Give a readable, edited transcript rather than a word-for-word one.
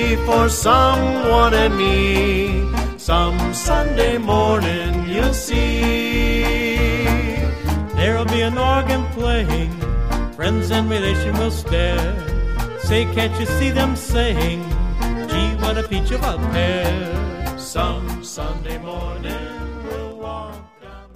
for someone and me. Some Sunday morning you'll see. There'll be an organ playing, friends and relation will stare. Say, can't you see them saying, gee, what a peach of a pair. Some Sunday morning